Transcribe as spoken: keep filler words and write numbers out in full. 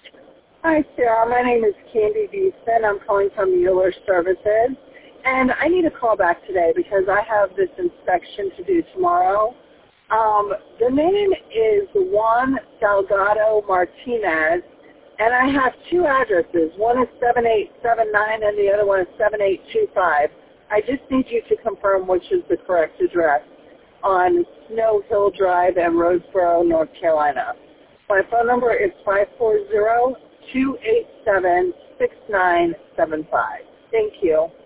Hi, Sarah. My name is Candy Beeson. I'm calling from Mueller Services. And I need a call back today because I have this inspection to do tomorrow. Um, the name is Juan Salgado Martinez, and I have two addresses. One is seven eight seven nine and the other one is seven eight two five. I just need you to confirm which is the correct address on Snow Hill Drive in Roseboro, North Carolina. My phone number is five four zero, two eight seven, six nine seven five. Thank you.